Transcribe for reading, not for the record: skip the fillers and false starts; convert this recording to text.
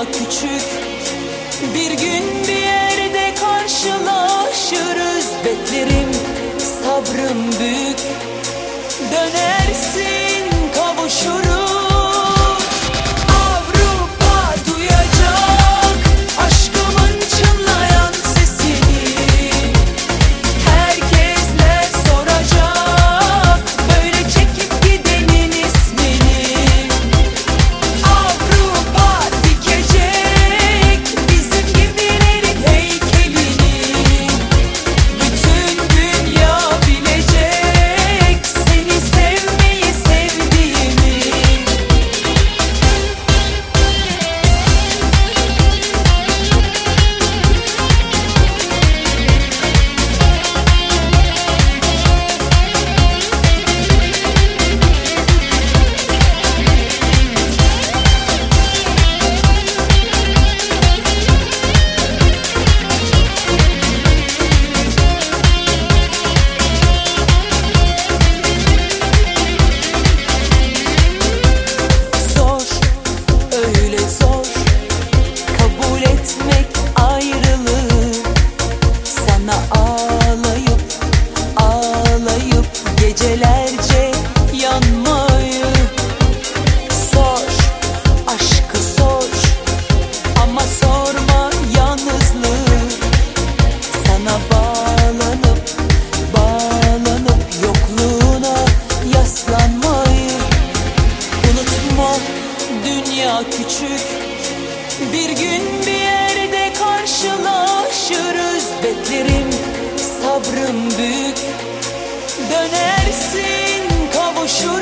dünya küçük. Bir gün bir yerde karşılaşırız. Beklerim, sabrım büyük. Dönersin, kavuşuruz. Avrupa duyacak aşkımın çınlayan sesini. Herkesler soracak böyle çekip gidenin ismini. Avrupa dikecek bizim gibilerin heykelini. Bütün dünya bilecek seni sevmeyi sevdiğimi. Zor, öyle zor kabul etmek ayrılığı. Sana ağlayıp ağlayıp gecelerce yanmayı. Zor, aşkı zor ama sorma yalnızlığı. Sana bağlanıp bağlanıp yokluğuna yaslanmayı. Unutma, dünya küçük. Bir gün bir yerde karşılaşırız. Beklerim, sabrım büyük. Dönersin, kavuşuruz.